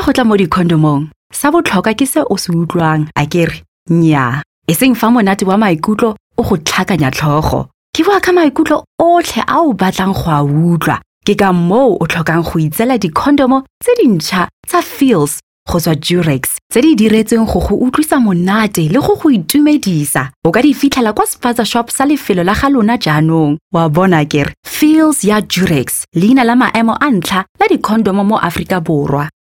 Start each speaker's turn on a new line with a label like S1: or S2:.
S1: go tla mo dikhondomong, sa botlhokwa ke se o se utlwang a kere nnyaa, e seng fa monate wa maikutlo o go tlhakanya tlhogo. Ke bua ka maikutlo otlhe a o batlang go a utlwa. Ke ka moo o tlhokang go itsela dikhondomo tse dintšha tsa Feels go tswa Durex tse di diretsweng go go utlwisa monate le go go itumedisa. O ka di fitlhela kwa Spaza Shop sa lefelo la ga lona jaanong. Wa bona kere Feels ya Durex, leina la maemo a ntlha la dikhondomo mo Aforika Borwa.